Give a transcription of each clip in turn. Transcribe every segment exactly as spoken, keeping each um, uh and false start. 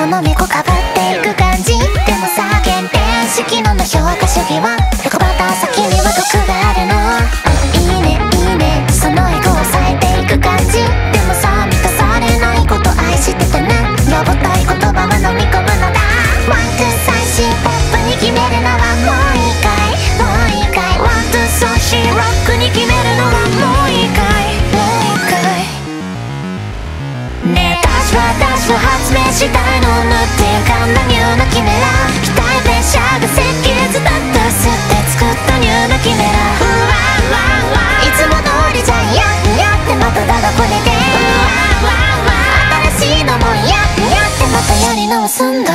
の猫かぶっていく感じ。でもさ原点式の無評価主義は横ばた先には毒があるの。いいねいいねそのエゴを抑えていく感じ。でもさ満たされないこと愛しててね。やぼったい言葉は飲み込むのだ。ワンク最新ポップに決めるのはもういいかいもういいかい。ワンツーソーシーロックに決めるのはもういいかいもういいかい。ねえ私は私は発明したいの塗ってゆかんだニューなキメラ。期待プレッシャーが設計図だった吸って作ったニューなキメラ。うわうわうわいつも通りじゃんややってまただだこれで。うわうわうわ新しいのもややってまたやり直すんだ。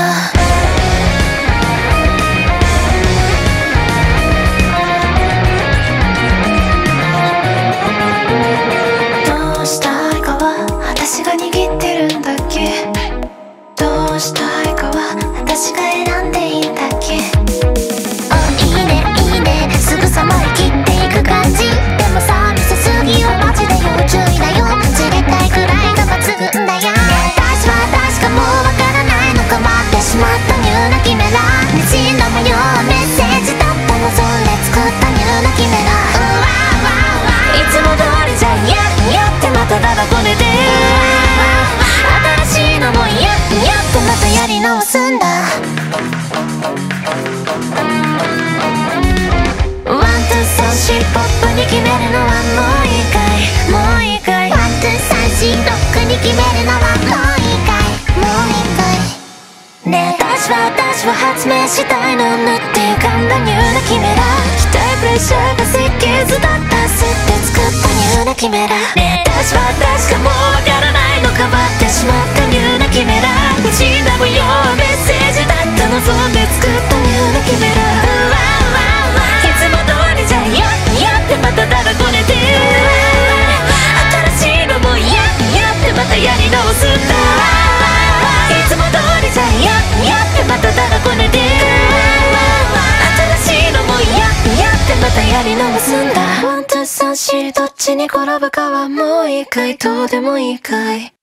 どうしたいかは私が握ってるんだっけ。どうしたいかは私が選んでいいんだっけ。あいいねいいねすぐさま生きていく感じ。でもさ見せすぎはマジで要注意だよ。知りたいくらいが抜群だよ。私は確かもうわからないのか待ってしまったニューなキメラ。にじんだ模様はメッセージだったのそれ作ったニューなキメラ。うわうわうわいつも通りじゃんややってまただだこねて。新しいのもややってまたやり直すんだ。ワンツーソーシーポップに決めるのはもういいかいもういいかい。ワンツーサンシーロックに決めるのはもういいかいもういいかい。ねえ私は私は発明したいの塗ってゆかんだニューなキメラ。期待プレッシャーが設計図だった吸って作ったニューなキメラ。ねえ私は確かもうわからないのかばってしまったニューなキメラ。にじんだ模様はメッセージだった望んで作ったニューなキメラ。うわうわうわいつも通りじゃややってまただだこねて。新しいのもややってまたやり直すんだ。いつも通りじゃややってまただだこねて。新しいのもややってまたやり直すんだ。ワンツーサンシーどっちに転ぶかはもういいかいどうでもいいかい。